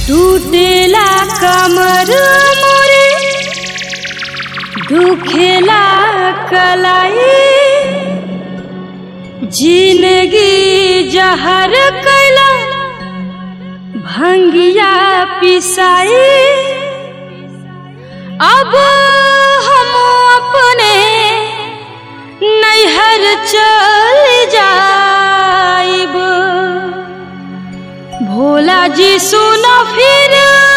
टूटेला कमर मोरे दुखेला कलाई जिंदगी जहर कैला भंगिया पिसाई अब हम अपने नैहर चल जाइब भोला जी सुनो फिर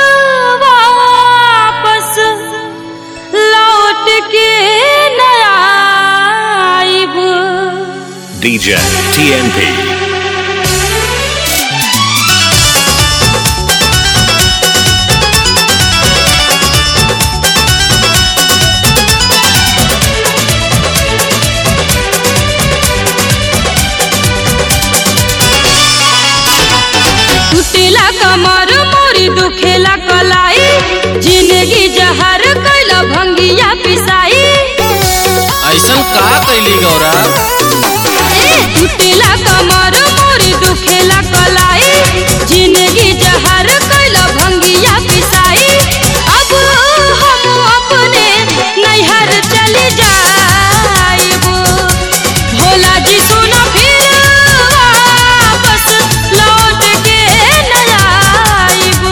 वापस लौट के न आइब। DJ TNP टूटेला कमर मोरी दुखेला कलाई जिंदगी जहर कैला भंगिया पिसाई ऐसन का कैली गौरा टूटेला कमर मोरी दुखेला कलाई जिंदगी जहर कैला भंगिया पिसाई अब हम अपने नैहर चली जाइब भोला जी सुनो फिर वापस लौट के न आइब।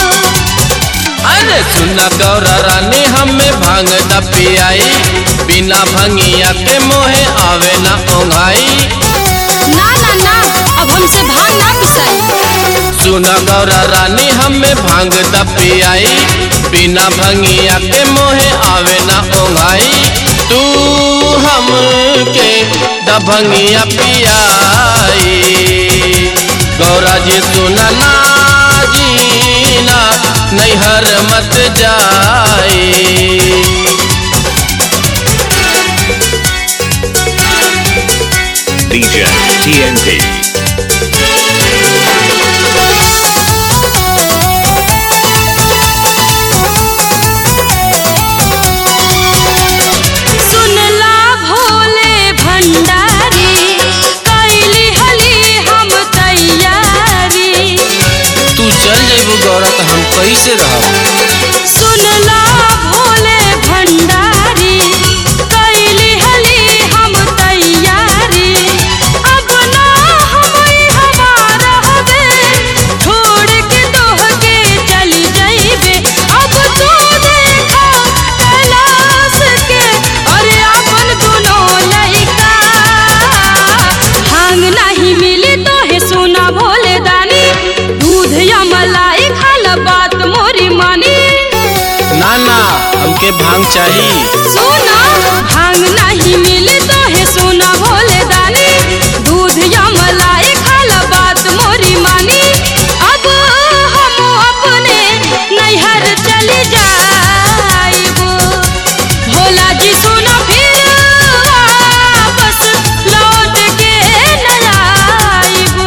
अरे सुना गौरा रानी हमें भांग न पियाई बिना भंगिया के मोहे आवे ना ओंघाई ना ना ना अब हमसे भांग ना पिसाई। सुना गौरा रानी हमें भांग न पियाई बिना भंगिया के मोहे आवे ना ओंघाई तू हमके दभंगिया पियाई गौरा जी सुना ना जीना नैहर मत जाई। DJ TNP सुनला भोले भंडारी कैली हली हम तैयारी तू चल जइबू गौरा तो हम कैसे रहब। सुनला भोले भंडारी कैली हली हम तैयारी अब ना हमई हमारा हवे छोड़ के तोह के चली जाइबे अब तू देखा कैलाश के अरे अपन दोनों लइका भांग नहीं मिली तोहे सुना भोले दानी दूध या मलाई खाला बात मोरी मानी ना ना हमके भांग चाहिए। सुना भांग नहीं मिली तोहे सुना भोले दानी दूध या मलाई खाला बात मोरी मानी अब हम अपने नैहर चली जाइब भोला जी सुनो फिर वापस लौट के न आइब।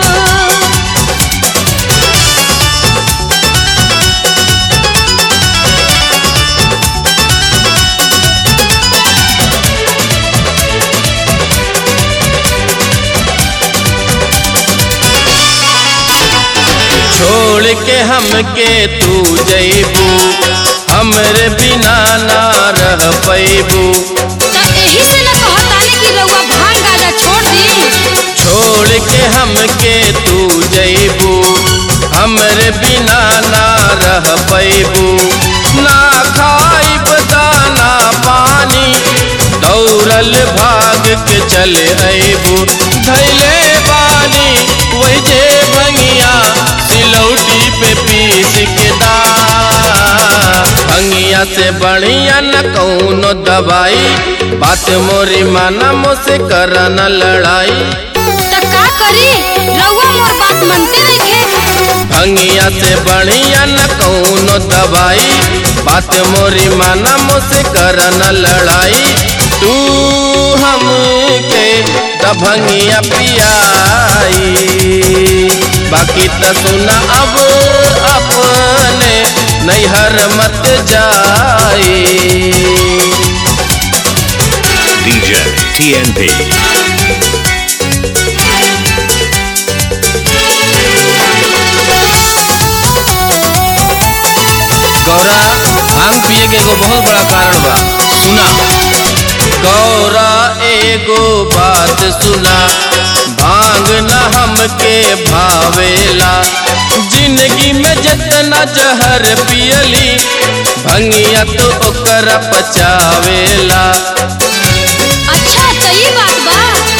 छोड़ के हमके तू जइबू हमरे बिना ना रह पैबू यही से न कहतानी कि रउआ भांग गाजा छोड़ दी। छोड़ के हमके तू जइबू हमरे बिना ना रह पैबू ना खाइब दाना पानी दौड़ल भाग के चले अइबू धैले बानी वही जे भंगिया सिलौटी पे पीस के दा भंगिया से बढ़िया न कौनो दवाई बात मोरी माना मुझसे कर न लड़ाई त का करी रउआ मोर बात मनते रखे भंगिया से बढ़िया न कौनो दवाई बात मोरी माना मुझसे कर न लड़ाई तू हमके दभंगिया पियाई बाकी त सुना अब अपने नैहर मत जाई। DJ TNP गौरा भांग पिए के एगो बहुत बड़ा कारण बा, सुना। गौरा एगो बात सुना, भांग न हमके भावेला। जिंदगी में जितना जहर पियली, भंगिया तो ओकरा पचावेला। अच्छा सही बात बा।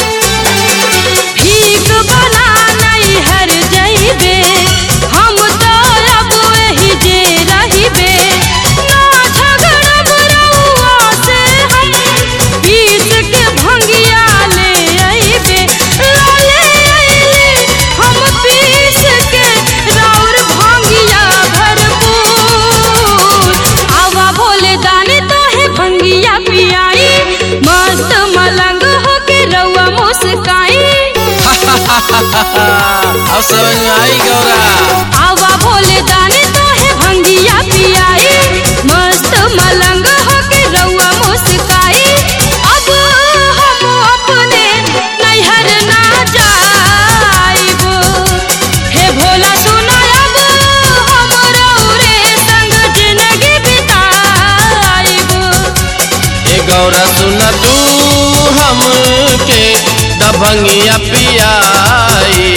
ठीक बना नहीं हर जइबे, हम तो अब वही जे रहिबे। ना झगड़ब रउआ से हम, पीस के भंगिया ले अइबे। लाले अइली हम पीस के राउर भंगिया भरपूर। आवा भोले दानी तोहे भंगिया पियाई, मस्त मलंग होके रउआ मुस्काई। अब समझ में आई गौरा। आवा भोले दानी तोहे भंगिया पियाई, मस्त मलंग होके रउआ मुस्काई। अब हम अपने नैहर ना जाइब, हे भोला सुना अब हम रउरे संग जिंदगी बिताइब। ए गौरा सुना तू हमके दभंगिया पियाई।